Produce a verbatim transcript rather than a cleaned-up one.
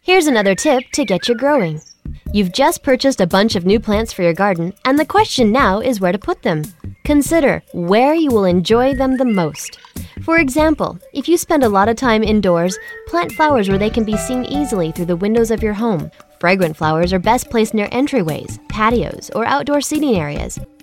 Here's another tip to get you growing. You've just purchased a bunch of new plants for your garden, and the question now is where to put them. Consider where you will enjoy them the most. For example, if you spend a lot of time indoors, plant flowers where they can be seen easily through the windows of your home. Fragrant flowers are best placed near entryways, patios, or outdoor seating areas.